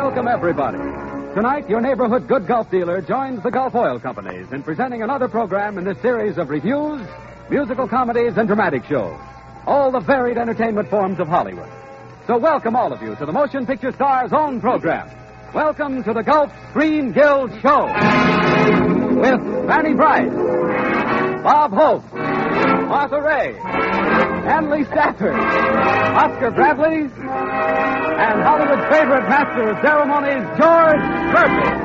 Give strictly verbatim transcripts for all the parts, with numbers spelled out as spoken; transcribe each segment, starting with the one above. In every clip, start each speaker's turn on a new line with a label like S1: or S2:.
S1: welcome, everybody. Tonight, your neighborhood good Gulf dealer joins the Gulf Oil Companies in presenting another program in this series of reviews, musical comedies, and dramatic shows. All the varied entertainment forms of Hollywood. So welcome all of you to the Motion Picture Star's own program. Welcome to the Gulf Screen Guild Show. With Fanny Brice, Bob Hope, Martha Ray, Hanley Stafford, Oscar Bradley, and Hollywood's favorite master of ceremonies, George Murphy.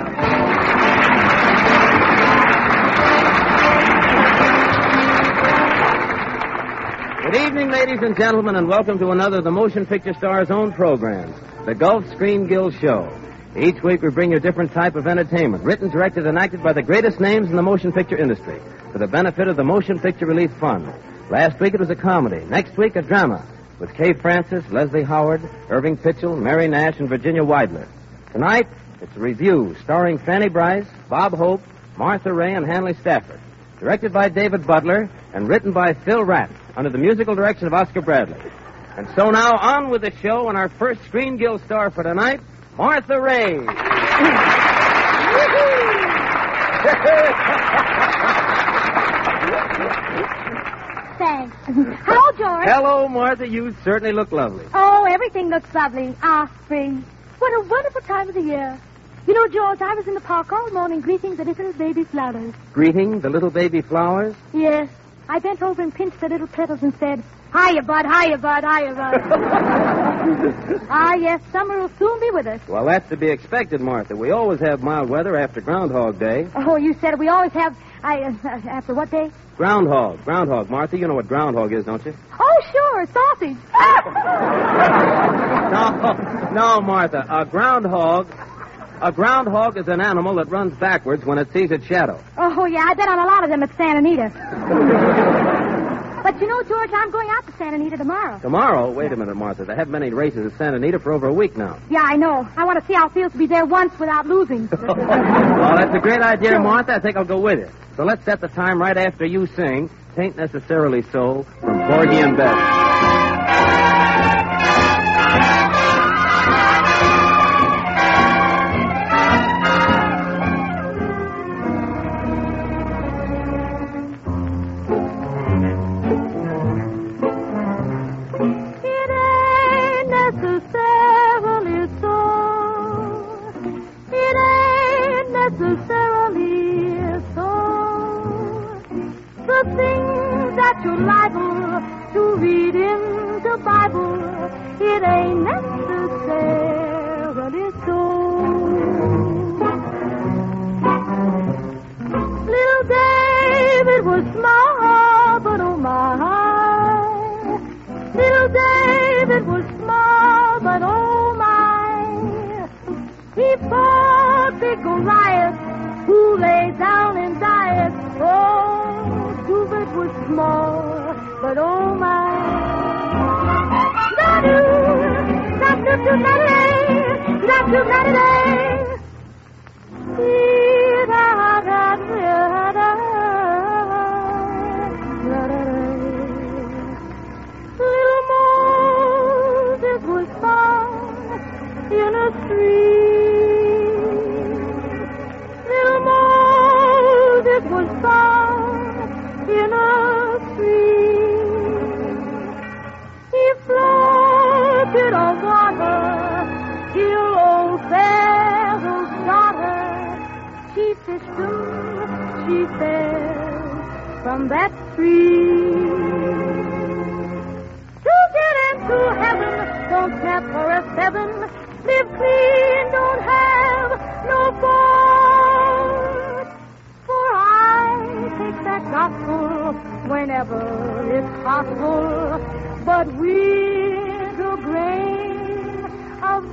S2: Good evening, ladies and gentlemen, and welcome to another of the Motion Picture Star's own programs, the Gulf Screen Guild Show. Each week we bring you a different type of entertainment, written, directed, and acted by the greatest names in the motion picture industry, for the benefit of the Motion Picture Relief Fund. Last week it was a comedy. Next week, a drama, with Kay Francis, Leslie Howard, Irving Pitchell, Mary Nash, and Virginia Weidler. Tonight, it's a review starring Fanny Brice, Bob Hope, Martha Ray, and Hanley Stafford. Directed by David Butler and written by Phil Rapp under the musical direction of Oscar Bradley. And so now, on with the show, and our first Screen Guild star for tonight, Martha Ray.
S3: Thanks. Hello, George.
S2: Hello, Martha. You certainly look lovely.
S3: Oh, everything looks lovely. Ah, spring. What a wonderful time of the year. You know, George, I was in the park all morning greeting the little baby flowers.
S2: Greeting the little baby flowers?
S3: Yes. I bent over and pinched the little petals and said, "Hiya, bud, hiya, bud, hiya, bud." Ah, yes, summer will soon be with us.
S2: Well, that's to be expected, Martha. We always have mild weather after Groundhog Day.
S3: Oh, you said we always have... I uh, after what day?
S2: Groundhog. Groundhog. Martha, you know what groundhog is, don't you?
S3: Oh, sure, sausage.
S2: no, no, Martha. A groundhog... A groundhog is an animal that runs backwards when it sees its shadow.
S3: Oh, yeah, I bet on a lot of them at Santa Anita. But you know, George, I'm going out to Santa Anita tomorrow.
S2: Tomorrow? Wait a minute, Martha. They haven't many races at Santa Anita for over a week now.
S3: Yeah, I know. I want to see how it feels to be there once without losing.
S2: Well, that's a great idea, Martha. I think I'll go with you. So let's set the time right after you sing "Tain't Necessarily So" from Porgy and Bess.
S3: You're liable to read in the Bible, it ain't necessarily so. Little David was small, but oh my. Little David was small, but oh my. He fought big Goliath, who lay down and died. Oh, David was small, but oh my. Da-do, da-do-do-da-day, da-do-da-da-day. Dee-da-da-da-da-da. Little Moses was found in a stream. Little Moses was found in a stream. He floated on water till old Pharaoh's daughter, she fished him, she fell from that stream. To get into heaven, don't snap for a seven. Live clean, don't have no fault. For I take that gospel whenever it's possible, but with a grain of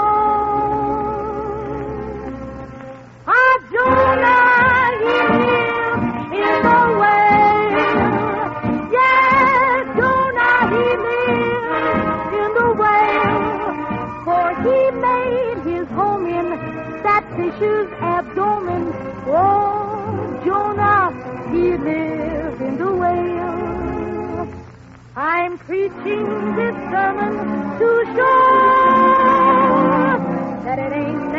S3: salt. Ah, Jonah, he lived in the whale. Yes, Jonah, he lived in the whale, for he made his home in that fish's abdomen. Oh, Jonah, he lived in the whale. I'm preaching this sermon to show that it ain't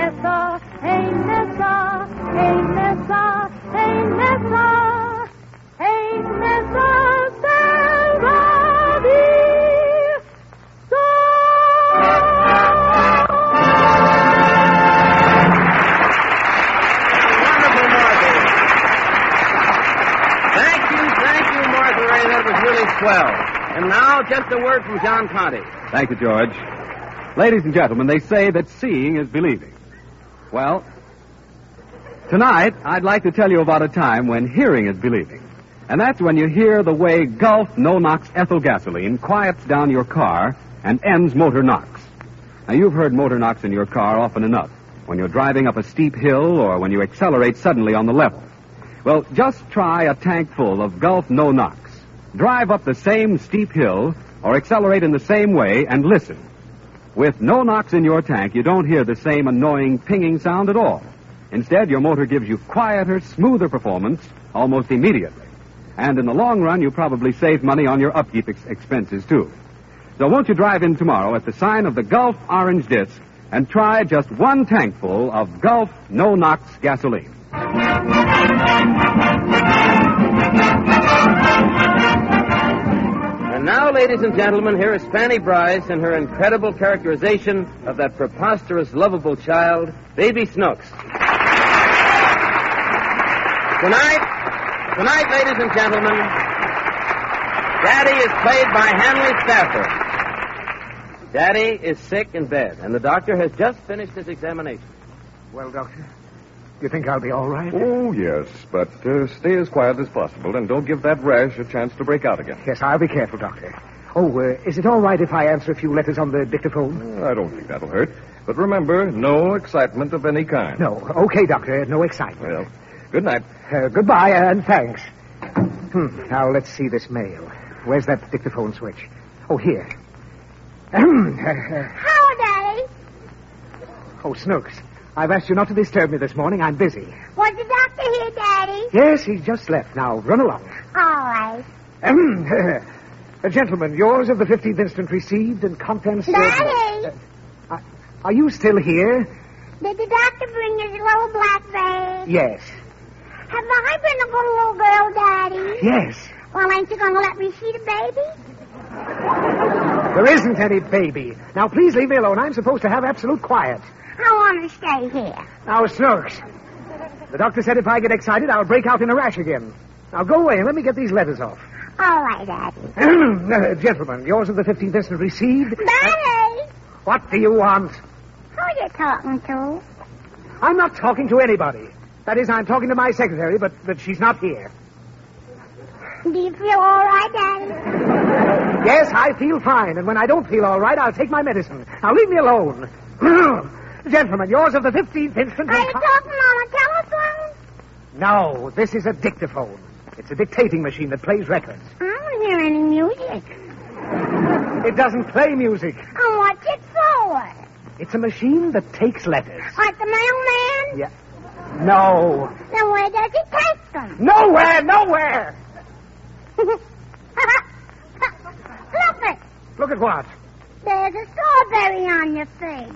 S2: twelve. And now, just a word from John Conte.
S1: Thank you, George. Ladies and gentlemen, they say that seeing is believing. Well, tonight, I'd like to tell you about a time when hearing is believing. And that's when you hear the way Gulf No-Nox ethyl gasoline quiets down your car and ends motor knocks. Now, you've heard motor knocks in your car often enough, when you're driving up a steep hill or when you accelerate suddenly on the level. Well, just try a tank full of Gulf No-Nox. Drive up the same steep hill or accelerate in the same way and listen. With No-Nox in your tank, you don't hear the same annoying pinging sound at all. Instead, your motor gives you quieter, smoother performance almost immediately. And in the long run, you probably save money on your upkeep ex- expenses, too. So won't you drive in tomorrow at the sign of the Gulf Orange Disc and try just one tankful of Gulf No-Nox gasoline.
S2: And now, ladies and gentlemen, here is Fanny Bryce in her incredible characterization of that preposterous, lovable child, Baby Snooks. Tonight, tonight, ladies and gentlemen, Daddy is played by Hanley Stafford. Daddy is sick in bed, and the doctor has just finished his examination.
S4: Well, Doctor, you think I'll be all right?
S5: Oh, yes, but uh, stay as quiet as possible and don't give that rash a chance to break out again.
S4: Yes, I'll be careful, Doctor. Oh, uh, is it all right if I answer a few letters on the dictaphone?
S5: Uh, I don't think that'll hurt. But remember, no excitement of any kind.
S4: No. Okay, Doctor, no excitement.
S5: Well, good night.
S4: Uh, goodbye, and thanks. Hmm. Now, let's see this mail. Where's that dictaphone switch? Oh, here.
S3: How, Daddy?
S4: Oh, Snooks, I've asked you not to disturb me this morning. I'm busy.
S3: Was the doctor here, Daddy?
S4: Yes, he's just left. Now, run along.
S3: All right.
S4: A gentleman, yours of the fifteenth instant received and contents...
S3: Daddy!
S4: Uh, are you still here?
S3: Did the doctor bring his little black bag?
S4: Yes.
S3: Have I been a good little girl, Daddy?
S4: Yes.
S3: Well, ain't you going to let me see the baby?
S4: There isn't any baby. Now, please leave me alone. I'm supposed to have absolute quiet.
S3: I want to stay here.
S4: Now, Snooks, the doctor said if I get excited, I'll break out in a rash again. Now, go away and let me get these letters off.
S3: All right, Daddy.
S4: uh, gentlemen, yours of the fifteenth instant received...
S3: Daddy!
S4: What do you want?
S3: Who are you talking to?
S4: I'm not talking to anybody. That is, I'm talking to my secretary, but, but she's not here.
S3: Do you feel all right, Daddy?
S4: Yes, I feel fine, and when I don't feel all right, I'll take my medicine. Now, leave me alone. Gentlemen, yours of the fifteenth instant...
S3: Are you talking on a telephone?
S4: No, this is a dictaphone. It's a dictating machine that plays records.
S3: I don't hear any music.
S4: It doesn't play music.
S3: And what's it for?
S4: It's a machine that takes letters.
S3: Like the mailman?
S4: Yeah. No.
S3: Then where does it take them?
S4: Nowhere, nowhere!
S3: Look it.
S4: Look at what?
S3: There's a strawberry on your face.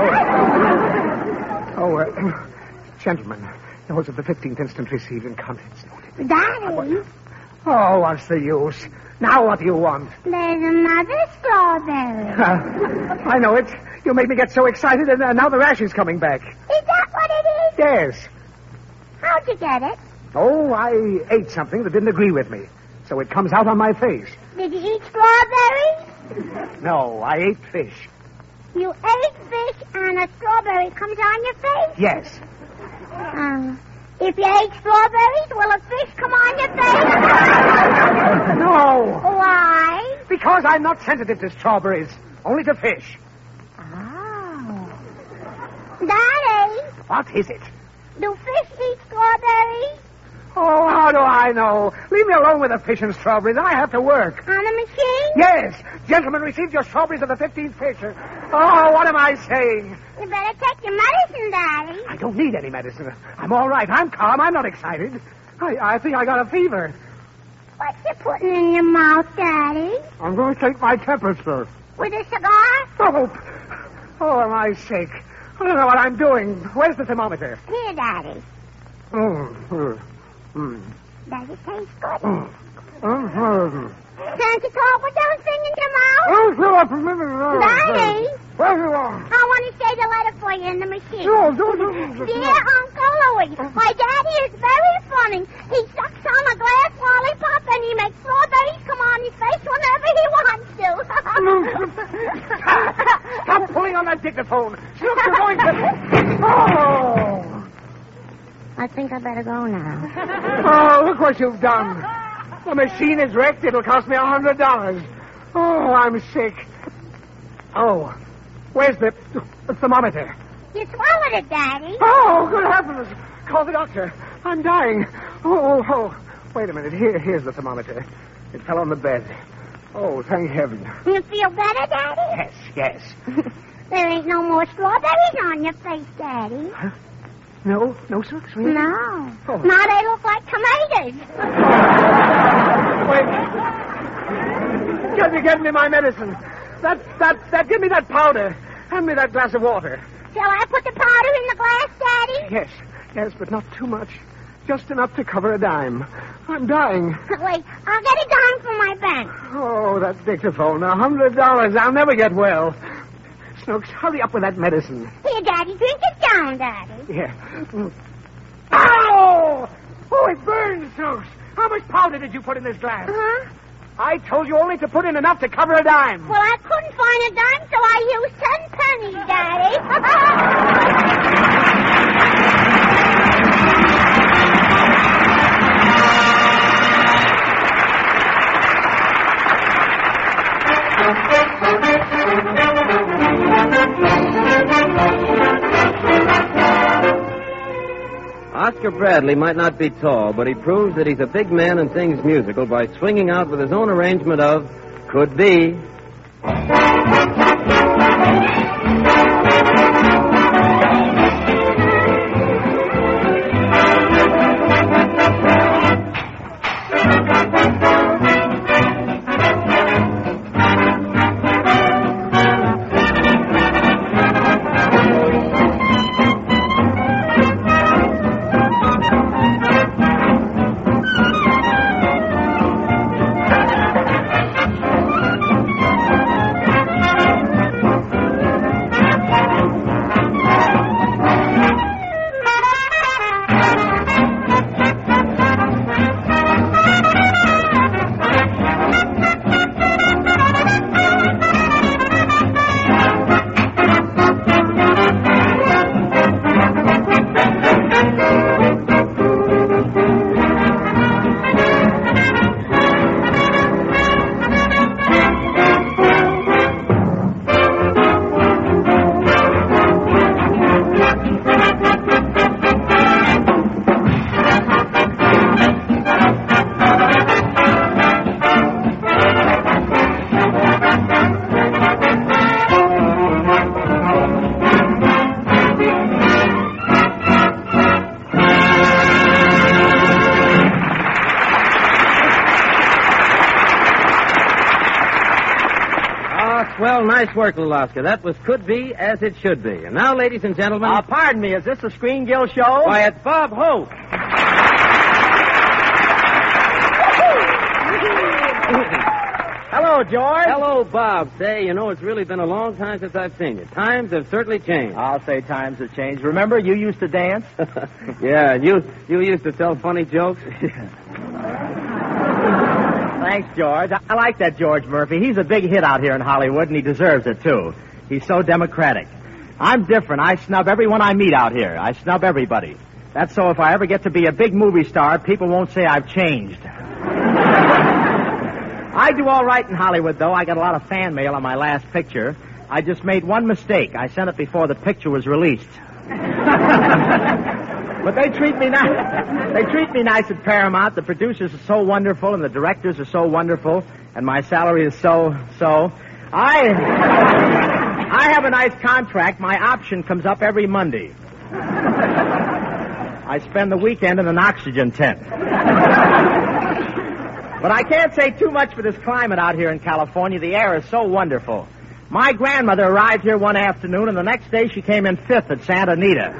S4: Oh, oh uh, gentlemen, yours of the fifteenth instant received and contents noted.
S3: Daddy,
S4: Oh, what's the use? Now what do you want?
S3: there's another strawberry.
S4: I know it. You made me get so excited, and uh, now the rash is coming back.
S3: Is that what it is?
S4: Yes.
S3: How'd you get it?
S4: Oh, I ate something that didn't agree with me, so it comes out on my face.
S3: Did you eat strawberries?
S4: No, I ate fish.
S3: You ate fish and a strawberry comes on your face?
S4: Yes.
S3: Um, if you ate strawberries, will a fish come on your face?
S4: No,
S3: Why?
S4: because I'm not sensitive to strawberries, only to fish.
S3: Oh. Daddy,
S4: What is it?
S3: do fish eat strawberries?
S4: Oh, how do I know? Leave me alone with the fish and strawberries. I have to work.
S3: On a machine?
S4: Yes, gentlemen, received your strawberries of the fifteenth fisher. Oh, what am I saying?
S3: You better take your medicine, Daddy.
S4: I don't need any medicine. I'm all right. I'm calm. I'm not excited. I, I think I got a fever.
S3: What you putting in your mouth, Daddy?
S4: I'm going to take my temperature.
S3: With a cigar?
S4: Oh, oh, am I sick? I don't know what I'm doing. Where's the thermometer?
S3: Here, Daddy.
S4: Oh, uh, mm,
S3: Does it taste good?
S4: mm, mm.
S3: Can't you talk with those things in your mouth?
S4: Oh, fill up a minute.
S3: Daddy,
S4: Where you are?
S3: I want to say the letter for you in the machine.
S4: No, do, do, do,
S3: Dear Uncle Louie, my daddy is very funny. He sucks on a glass lollipop and he makes strawberries come on his face
S6: I think I better go now.
S4: Oh, look what you've done. The machine is wrecked. It'll cost me a hundred dollars. Oh, I'm sick. Oh, where's the, the thermometer?
S6: You swallowed it, Daddy.
S4: Oh, good heavens. Call the doctor. I'm dying. Oh, oh, oh. Wait a minute. Here, here's the thermometer. It fell on the bed. Oh, thank heaven.
S6: You feel better, Daddy?
S4: Yes, yes.
S6: There ain't no more strawberries on your face, Daddy.
S4: Huh? No? No, sir? Really?
S6: No.
S4: Oh.
S6: Now they look like tomatoes.
S4: Wait. Get me, get me my medicine. That, that, that, give me that powder. Hand me that glass of water.
S6: Shall I put the powder in the glass, Daddy?
S4: Yes, yes, but not too much. Just enough to cover a dime. I'm dying.
S6: Wait, I'll get a dime from my bank.
S4: Oh, that dictaphone. A hundred dollars. I'll never get well. Snooks, hurry up with that medicine.
S6: Here, Daddy, drink it down, Daddy.
S4: Here. Mm. Ow! Oh, it burns, Snooks. How much powder did you put in this glass?
S6: Uh-huh.
S4: I told you only to put in enough to cover a dime.
S6: Well, I couldn't find a dime, so I used ten pennies, Daddy.
S2: Oscar Bradley might not be tall, but he proves that he's a big man and sings musical by swinging out with his own arrangement of Could Be. Well, nice work, little Oscar. That was Could Be As It Should Be. And now, ladies and gentlemen...
S7: Uh, pardon me, is this the Screen Guild show?
S2: Why, it's Bob Hope.
S7: Hello, George.
S2: Hello, Bob. Say, you know, it's really been a long time since I've seen you. Times have certainly changed.
S7: I'll say times have changed. Remember, you used to dance?
S2: Yeah, and you, you used to tell funny jokes?
S7: Thanks, George. I like that George Murphy. He's a big hit out here in Hollywood, and he deserves it, too. He's so democratic. I'm different. I snub everyone I meet out here. I snub everybody. That's so if I ever get to be a big movie star, people won't say I've changed. I do all right in Hollywood, though. I got a lot of fan mail on my last picture. I just made one mistake. I sent it before the picture was released. But they treat me nice. They treat me nice at Paramount. The producers are so wonderful, and the directors are so wonderful, and my salary is so, so. I, I have a nice contract. My option comes up every Monday. I spend the weekend in an oxygen tent. But I can't say too much for this climate out here in California. The air is so wonderful. My grandmother arrived here one afternoon, and the next day she came in fifth at Santa Anita.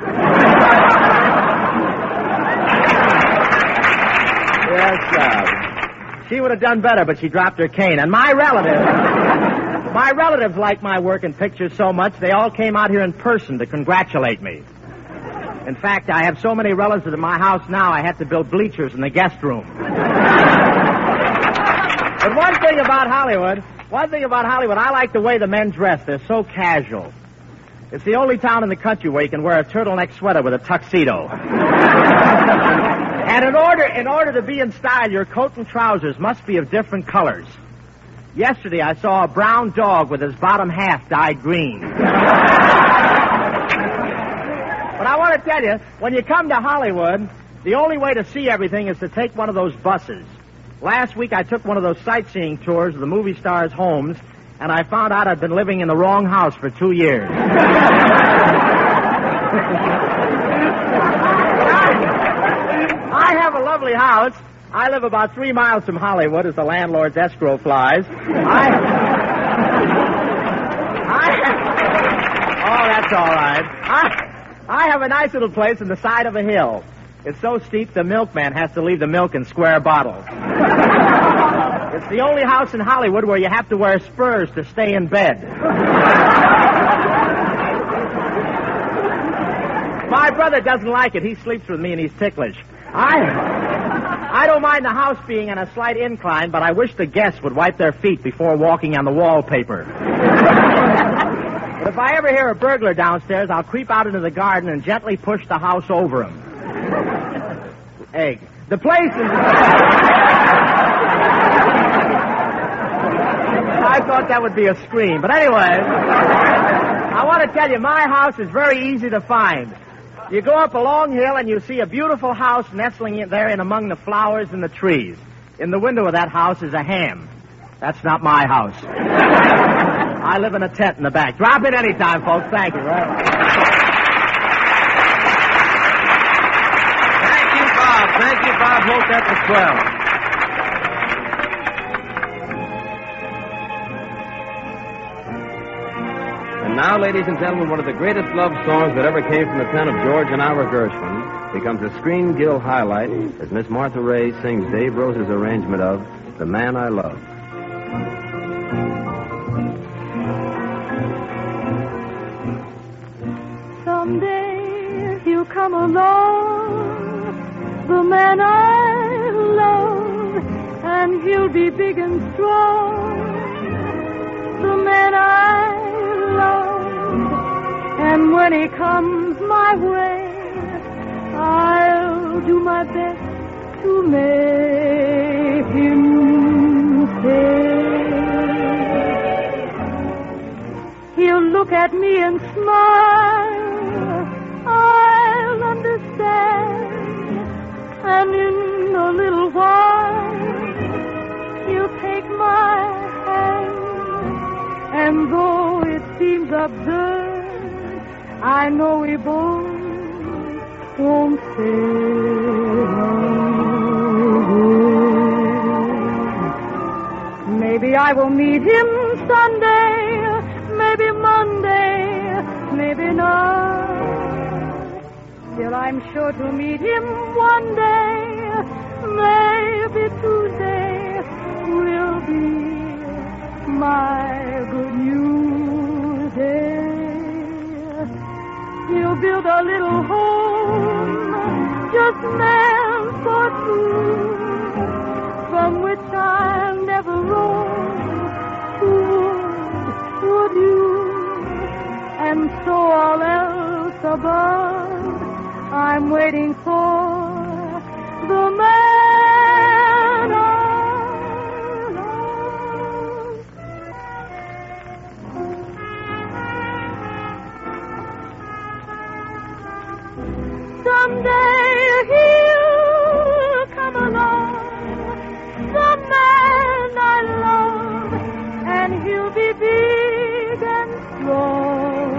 S7: Yes, sir. She would have done better, but she dropped her cane. And my relatives, my relatives like my work in pictures so much, they all came out here in person to congratulate me. In fact, I have so many relatives in my house now, I have to build bleachers in the guest room. But one thing about Hollywood, one thing about Hollywood, I like the way the men dress. They're so casual. It's the only town in the country where you can wear a turtleneck sweater with a tuxedo. And in order, in order to be in style, your coat and trousers must be of different colors. Yesterday, I saw a brown dog with his bottom half dyed green. But I want to tell you, when you come to Hollywood, the only way to see everything is to take one of those buses. Last week, I took one of those sightseeing tours of the movie stars' homes, and I found out I'd been living in the wrong house for two years. I have a lovely house. I live about three miles from Hollywood as the landlord's escrow flies. I... I... Oh, that's all right. I... I have a nice little place in the side of a hill. It's so steep the milkman has to leave the milk in square bottles. It's the only house in Hollywood where you have to wear spurs to stay in bed. My brother doesn't like it. He sleeps with me and he's ticklish. I I don't mind the house being on a slight incline, but I wish the guests would wipe their feet before walking on the wallpaper. But if I ever hear a burglar downstairs, I'll creep out into the garden and gently push the house over him. Egg. The place is... I thought that would be a scream. But anyway, I want to tell you, my house is very easy to find. You go up a long hill and you see a beautiful house nestling in there in among the flowers and the trees. In the window of that house is a ham. That's not my house. I live in a tent in the back. Drop in any time, folks. Thank you. Right?
S2: Thank you, Bob. Thank you, Bob Holt. That was swell. And now, ladies and gentlemen, one of the greatest love songs that ever came from the pen of George and Ira Gershwin becomes a Screen Guild highlight as Miss Martha Ray sings Dave Rose's arrangement of The Man I Love.
S3: Someday he'll come along, the man I love, and he'll be big and strong, the man I love. And when he comes my way, I'll do my best to make him stay. He'll look at me and smile, I'll understand, and in a little while he'll take my hand, and though it seems absurd, I know we both won't say a word. Maybe I will meet him Sunday, maybe Monday, maybe not. Still, I'm sure to meet him one day. Maybe Tuesday will be my good news day. He'll build a little home, just meant for two, from which I'll never roam. Would, would you? And so all else above, I'm waiting for the man I love. Someday he'll come along, the man I love, and he'll be big and strong.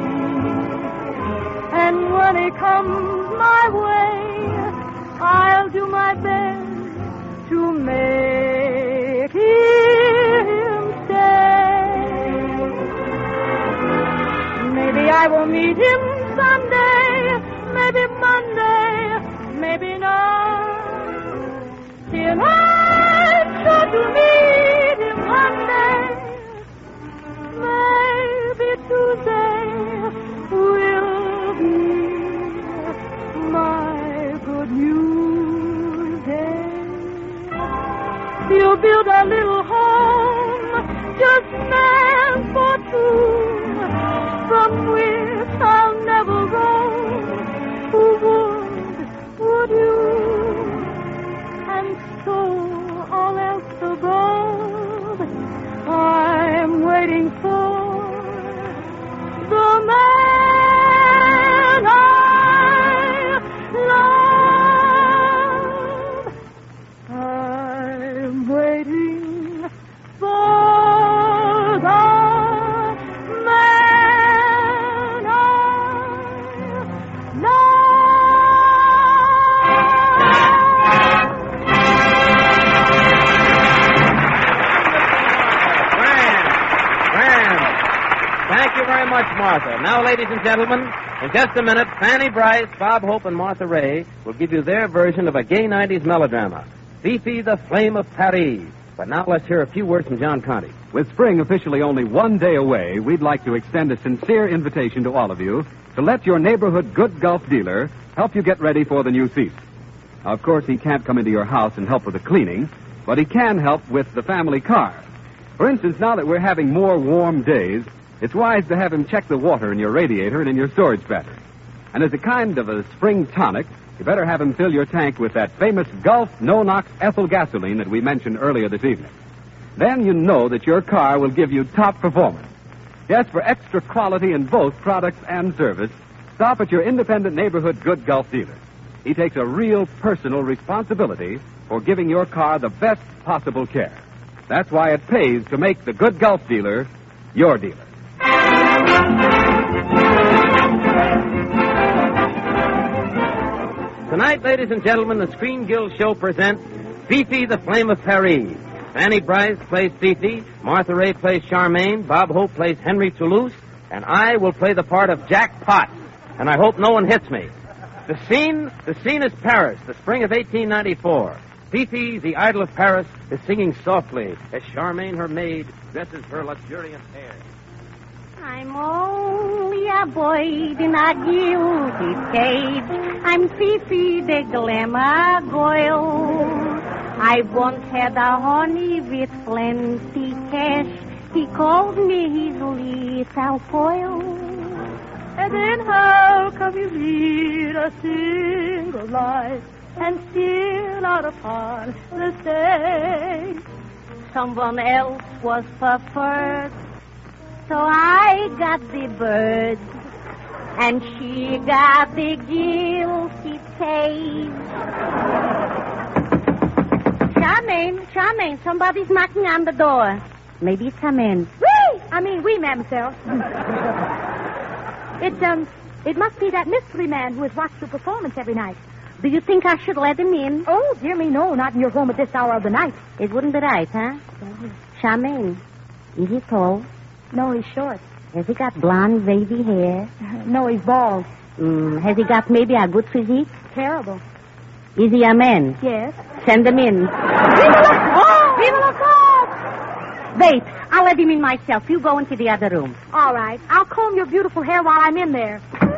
S3: And when he comes my way, I'll do my best to make him stay. Maybe I will meet him Sunday, maybe Monday, maybe not. Still I'm sure to meet him Monday, maybe Tuesday will be my good news day. He'll build a little home, just meant for two, from which I'll never roam. Who would,
S2: Martha. Now, ladies and gentlemen, in just a minute, Fanny Bryce, Bob Hope, and Martha Ray will give you their version of a gay nineties melodrama, Fifi, the Flame of Paris. But now let's hear a few words from John Conte.
S1: With spring officially only one day away, we'd like to extend a sincere invitation to all of you to let your neighborhood Good Gulf dealer help you get ready for the new season. Now, of course, he can't come into your house and help with the cleaning, but he can help with the family car. For instance, now that we're having more warm days, it's wise to have him check the water in your radiator and in your storage battery. And as a kind of a spring tonic, you better have him fill your tank with that famous Gulf no-nox ethyl gasoline that we mentioned earlier this evening. Then you know that your car will give you top performance. Yes, for extra quality in both products and service, stop at your independent neighborhood Good Gulf dealer. He takes a real personal responsibility for giving your car the best possible care. That's why it pays to make the Good Gulf dealer your dealer.
S2: Tonight, ladies and gentlemen, the Screen Guild Show presents Fifi, the Flame of Paris. Fanny Bryce plays Fifi, Martha Ray plays Charmaine, Bob Hope plays Henry Toulouse, and I will play the part of Jack Potts. And I hope no one hits me. The scene, the scene is Paris, the spring of eighteen ninety-four. Fifi, the idol of Paris, is singing softly as Charmaine, her maid, dresses her luxuriant hair.
S6: I'm only a boy in a guilty cage. I'm Fifi, the glamour girl. I once had a honey with plenty cash. He called me his little foil.
S3: And then how come you lead a single life and still out upon the stage?
S6: Someone else was preferred, so I got the bird, and she got the guilty taste. Charmaine, Charmaine, somebody's knocking on the door. Maybe it's a man.
S3: Wee! I mean, we, mademoiselle. It, um, it must be that mystery man who has watched your performance every night.
S6: Do you think I should let him in?
S3: Oh, dear me, no, not in your home at this hour of the night.
S6: It wouldn't be right, huh? Charmaine, is he tall?
S3: No, he's short.
S6: Has he got blonde, wavy hair?
S3: No, he's bald.
S6: Mm, has he got maybe a good physique?
S3: Terrible.
S6: Is he a man?
S3: Yes.
S6: Send him in.
S3: Viva la Viva la
S6: Wait, I'll let him in myself. You go into the other room.
S3: All right. I'll comb your beautiful hair while I'm in there.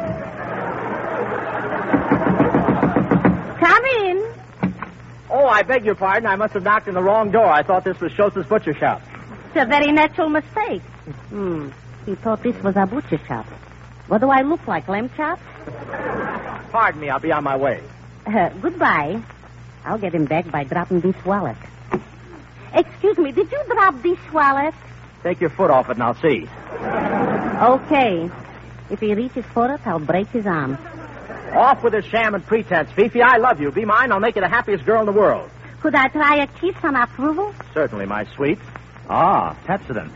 S6: Come in.
S7: Oh, I beg your pardon. I must have knocked in the wrong door. I thought this was Schultz's butcher shop.
S6: It's a very natural mistake. Hmm. He thought this was a butcher shop. What do I look like, lamb chops?
S7: Pardon me. I'll be on my way.
S6: Uh, goodbye. I'll get him back by dropping this wallet. Excuse me, did you drop this wallet?
S7: Take your foot off it and I'll see.
S6: Okay. If he reaches for it, I'll break his arm.
S7: Off with his sham and pretense, Fifi. I love you. Be mine. I'll make you the happiest girl in the world.
S6: Could I try a kiss on approval?
S7: Certainly, my sweet. Ah, Pepsodent.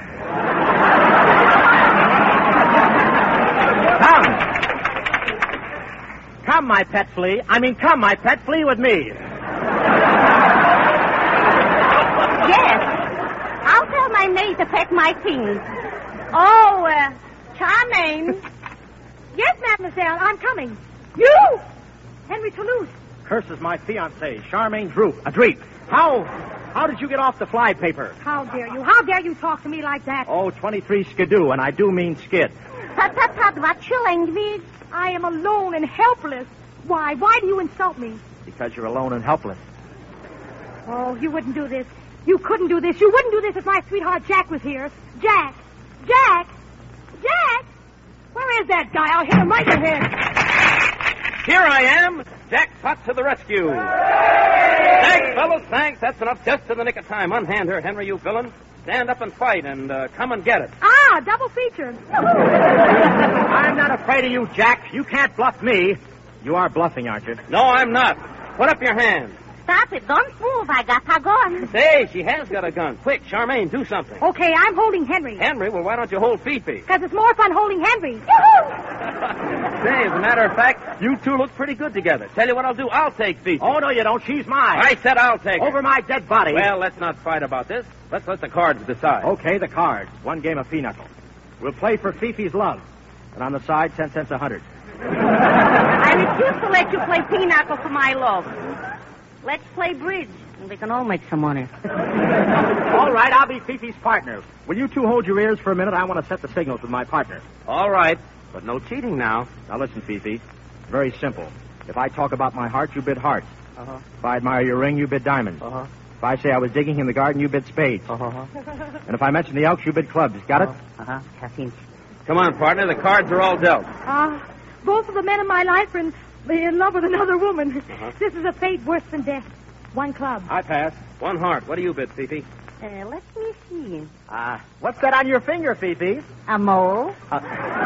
S7: Come. Come, my pet flea. I mean, come, my pet flea with me.
S6: Yes. I'll tell my maid to pack my things. Oh, uh, Charmaine.
S3: Yes, mademoiselle, I'm coming. You! Henry Toulouse.
S7: Curses my fiancée, Charmaine Droop. A dreep. How? How did you get off the fly paper?
S3: How dare you? How dare you talk to me like that?
S7: Oh, twenty-three skidoo, and I do mean skid.
S6: Tut, tut, tut, what's your language?
S3: I am alone and helpless. Why? Why do you insult me?
S7: Because you're alone and helpless.
S3: Oh, you wouldn't do this. You couldn't do this. You wouldn't do this if my sweetheart Jack was here. Jack! Jack! Jack! Where is that guy? I'll hit him right in the head.
S2: Here I am, Jack Potts to the rescue. Thanks, fellas, thanks. That's enough just in the nick of time. Unhand her, Henry, you villain. Stand up and fight and uh, come and get it.
S3: Ah, double feature.
S7: I'm not afraid of you, Jack. You can't bluff me. You are bluffing, aren't you?
S2: No, I'm not. Put up your hand.
S6: Stop it. Don't move. I got a gun.
S2: Say, she has got a gun. Quick, Charmaine, do something.
S3: Okay, I'm holding Henry.
S2: Henry? Well, why don't you hold Fifi?
S3: Because it's more fun holding Henry. Yoo-hoo!
S2: Say, as a matter of fact, you two look pretty good together. Tell you what I'll do. I'll take Fifi.
S7: Oh, no, you don't. She's mine.
S2: I said I'll take her.
S7: Over my dead body.
S2: Well, let's not fight about this. Let's let the cards decide.
S7: Okay, the cards. One game of pinochle. We'll play for Fifi's love. And on the side, ten cents a hundred.
S6: I refuse to let you play pinochle for my love. Let's play bridge, and we can all make some money.
S7: All right, I'll be Fifi's partner. Will you two hold your ears for a minute? I want to set the signals with my partner.
S2: All right, but no cheating now.
S7: Now listen, Fifi. It's very simple. If I talk about my heart, you bid hearts.
S2: Uh-huh.
S7: If I admire your ring, you bid diamonds.
S2: Uh-huh.
S7: If I say I was digging in the garden, you bid spades.
S2: Uh-huh.
S7: And if I mention the Elks, you bid clubs. Got it?
S6: Uh-huh. Caffeine.
S2: Come on, partner. The cards are all dealt.
S3: Ah, uh, both of the men in my life are in, in love with another woman.
S2: Uh-huh.
S3: This is a fate worse than death. One club.
S7: I pass.
S2: One heart. What do you bid, Fifi?
S6: Uh, let me see.
S7: Ah, uh, what's that on your finger, Fifi?
S6: A mole.
S7: Uh,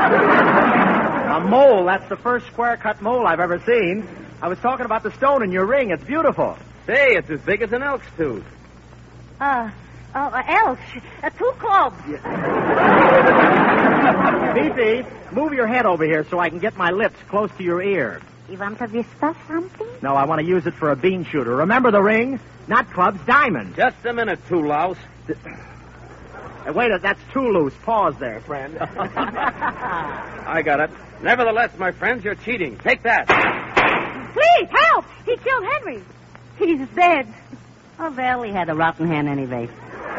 S7: a mole. That's the first square-cut mole I've ever seen. I was talking about the stone in your ring. It's beautiful.
S2: Say, it's as big as an elk's tooth.
S6: Uh, oh, uh, elk. Uh, two clubs.
S7: Fifi, move your head over here so I can get my lips close to your ear.
S6: You want to whisper something?
S7: No, I want to use it for a bean shooter. Remember the ring? Not clubs, diamonds.
S2: Just a minute, two louse.
S7: Hey, wait, that's too loose. Pause there, friend.
S2: I got it. Nevertheless, my friends, you're cheating. Take that.
S3: Please, help! He killed Henry.
S6: He's dead. Oh, well, he had a rotten hand anyway.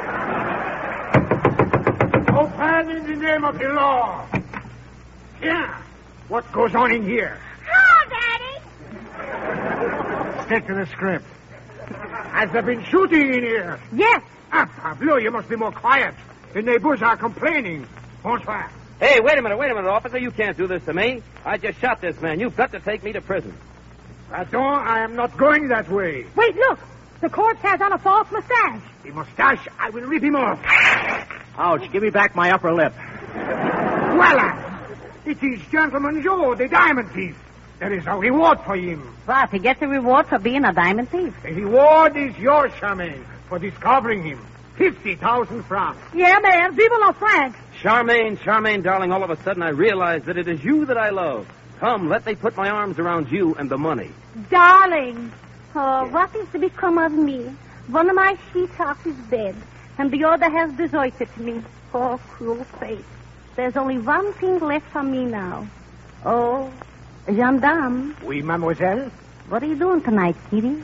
S4: Open in the name of the law. Yeah. What goes on in here?
S3: Oh, Daddy!
S4: Stick to the script. Has there been shooting in here?
S3: Yes.
S4: Ah, Pablo, you must be more quiet. The neighbors are complaining. Bonsoir.
S2: Hey, wait a minute, wait a minute, officer. You can't do this to me. I just shot this man. You've got to take me to prison.
S4: Pardon, I am not going that way.
S3: Wait, look. The corpse has on a false mustache.
S4: The mustache, I will rip him off.
S7: Ouch, give me back my upper lip.
S4: Voila! It is Gentleman Joe, the diamond thief. There is a reward for him.
S6: What, he gets a reward for being a diamond thief?
S4: The reward is yours, Charmaine, for discovering him. Fifty thousand francs.
S3: Yeah, man. Vive la France.
S2: Charmaine, Charmaine, darling, all of a sudden I realize that it is you that I love. Come, let me put my arms around you and the money.
S3: Darling.
S6: Oh, what is to become of me? One of my sweethearts is dead, and the other has deserted me. Oh, cruel fate. There's only one thing left for me now. Oh, gendarme.
S4: Oui, mademoiselle?
S6: What are you doing tonight, Kitty?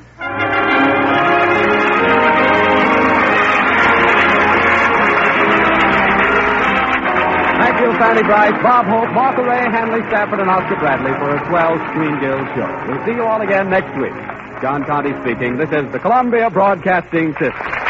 S1: Thank you, Fanny Brice, Bob Hope, Martha Ray, Hanley Stafford, and Oscar Bradley for a swell Screen Guild show. We'll see you all again next week. John Conte speaking. This is the Columbia Broadcasting System.